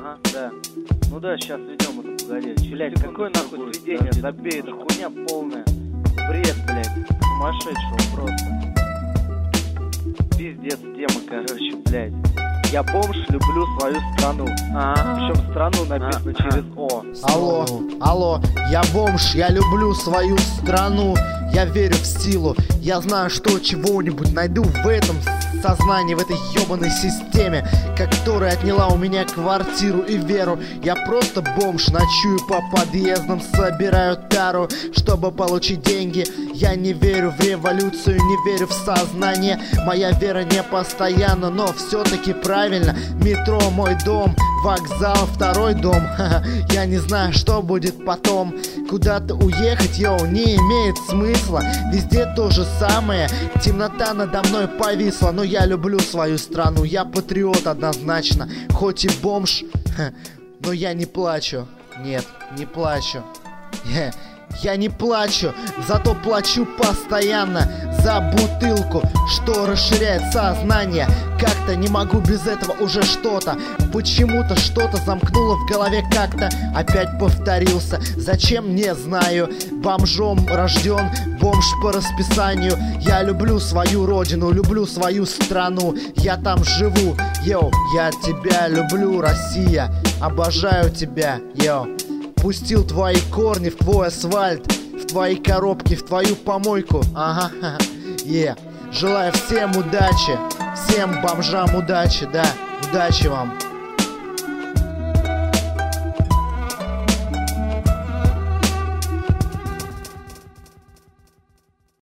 Ага, да. Ну да, сейчас ведем это, погоди. Блять, какое нахуй сведение, забей, это хуйня полная. Бред, блять, сумасшедшего просто. Пиздец тема, короче, блять. Я бомж, люблю свою страну. Причем страну написано через О. Алло, я бомж, я люблю свою страну. Я верю в силу, я знаю, что чего-нибудь найду в этом сознании, в этой ебаной системе, которая отняла у меня квартиру и веру. Я просто бомж, ночую по подъездам, собираю тару, чтобы получить деньги. Я не верю в революцию, не верю в сознание. Моя вера не постоянна, но все-таки правильно. Метро мой дом, вокзал второй дом. Я не знаю, что будет потом. Куда-то уехать, не имеет смысла. Везде то же самое, темнота надо мной повисла. Но я люблю свою страну, я патриот однозначно. Хоть и бомж, но я не плачу. Нет, не плачу. Я не плачу, зато плачу постоянно за бутылку, что расширяет сознание. Как-то не могу без этого уже что-то. Почему-то что-то замкнуло в голове как-то. Опять повторился, зачем, не знаю. Бомжом рожден, бомж по расписанию. Я люблю свою родину, люблю свою страну. Я там живу, я тебя люблю, Россия. Обожаю тебя, Пустил твои корни в твой асфальт, в твои коробки, в твою помойку. Желаю всем удачи, всем бомжам удачи, да, удачи вам.